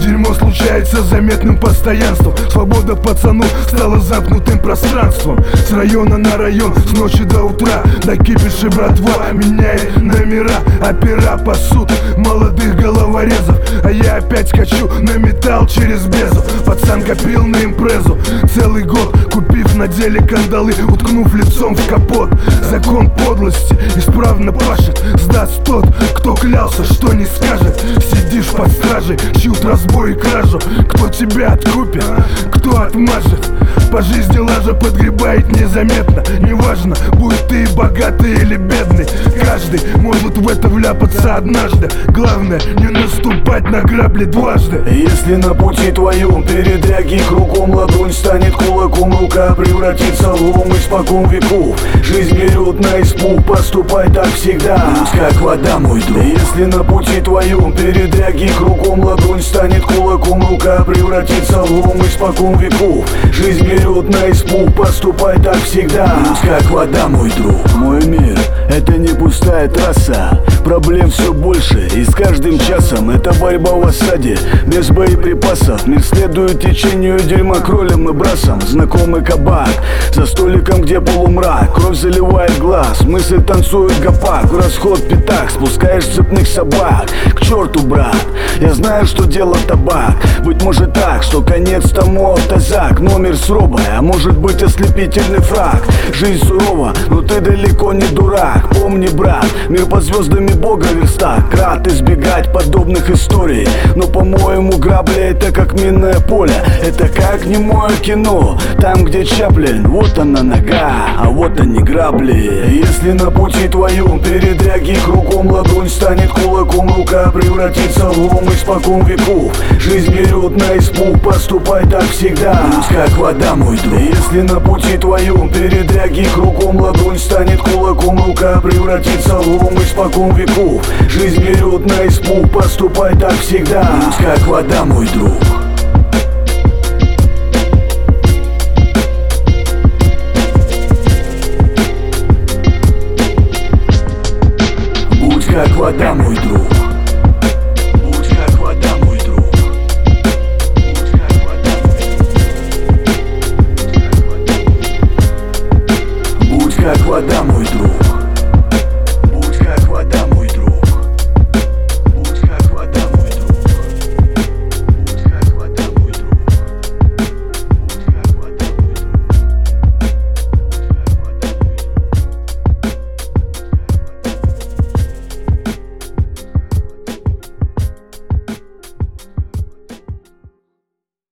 Дерьмо случается с заметным постоянством. Свобода пацану стала замкнутым пространством. С района на район, с ночи до утра, до кипиши братва меняет номера. Опера пасут молодых головорезов, а я опять скачу на металл через безу. Пацан копил на импрезу целый год, купив на деле кандалы, уткнув лицом в капот. Закон подлости исправно пашет, сдаст тот, кто клялся, что не скажет. Сидишь под стражей, чьют разбой и кражу. Кто тебя откупит, кто отмажет? По жизни лажа подгребает незаметно. Неважно, будь ты богатый или бедный, каждый может в это вляпаться однажды. Главное, не наступать на грабли дважды. Если на пути твоем передряги кругом, ладонь станет кулаком, рука превратится в лом испокон веков. Жизнь берет на испуг, поступай так всегда, как вода, мой друг. Если на пути твоем передряги кругом, ладонь станет кулаком, рука превратится в лом испокон веков. Жизнь берет на испуг, поступай так всегда, как вода, мой друг. Мой мир — это не пустая трасса, проблем все больше, и с каждым часом это борьба в осаде, без боеприпасов. Мир следует течению дерьма кролем и брасом. Знакомый кабак за столиком, где полумрак, кровь заливает глаз, мысль танцует гопак. В расход пятак спускаешь цепных собак. К черту, брат, я знаю, что дело табак. Быть может так, что конец тому автозак. Номер с робой, а может быть ослепительный фраг. Жизнь сурова, но ты далеко не дурак. Помни, брат, мир под звездами Бога верстак. Рад избегать подобных историй, но, по-моему, грабли — это как минное поле. Это как немое кино, там, где Чаплин. Вот она нога, а вот они грабли. Если на пути твоем передряги кругом, ладонь станет кулаком, рука превратится в лом испокон веков. Жизнь берет на испуг, поступай так всегда, как вода, мой друг. Если на пути твоем передряги кругом, ладонь станет кулаком, рука превратится в лом испокон веков. Жизнь берет на испуг, поступай так всегда, как вода, мой друг. Будь как вода, мой друг.